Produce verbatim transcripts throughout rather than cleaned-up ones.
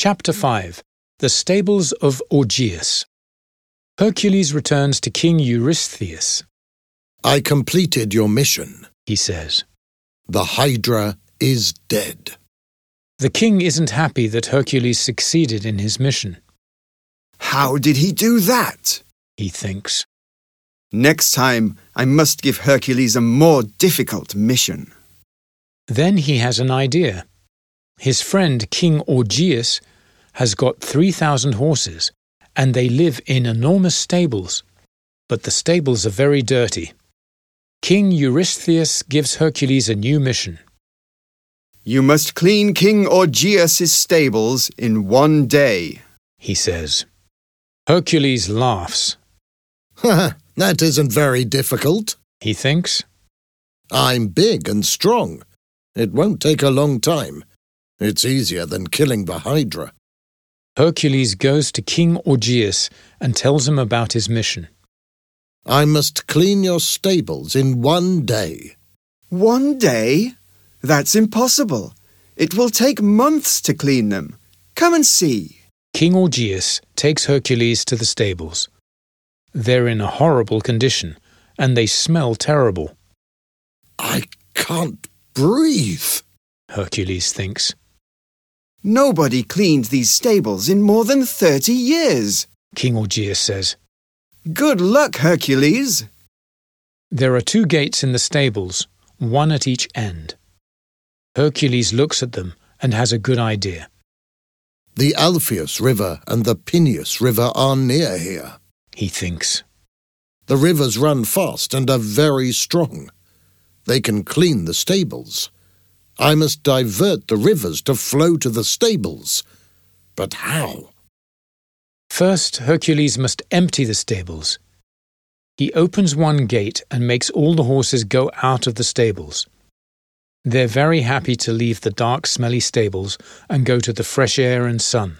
Chapter five. The Stables of Augeas. Hercules returns to King Eurystheus. I completed your mission, he says. The Hydra is dead. The king isn't happy that Hercules succeeded in his mission. How did he do that? He thinks. Next time, I must give Hercules a more difficult mission. Then he has an idea. His friend King Augeas has got three thousand horses, and they live in enormous stables. But the stables are very dirty. King Eurystheus gives Hercules a new mission. You must clean King Augeas' stables in one day, he says. Hercules laughs. That isn't very difficult, he thinks. I'm big and strong. It won't take a long time. It's easier than killing the Hydra. Hercules goes to King Augeas and tells him about his mission. I must clean your stables in one day. One day? That's impossible. It will take months to clean them. Come and see. King Augeas takes Hercules to the stables. They're in a horrible condition, and they smell terrible. I can't breathe, Hercules thinks. Nobody cleaned these stables in more than thirty years, King Augeas says. Good luck, Hercules. There are two gates in the stables, one at each end. Hercules looks at them and has a good idea. The Alpheus River and the Peneus River are near here, he thinks. The rivers run fast and are very strong. They can clean the stables. I must divert the rivers to flow to the stables. But how? First, Hercules must empty the stables. He opens one gate and makes all the horses go out of the stables. They're very happy to leave the dark, smelly stables and go to the fresh air and sun.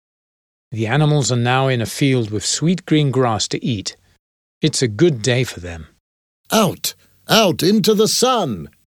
The animals are now in a field with sweet green grass to eat. It's a good day for them. Out! Out into the sun!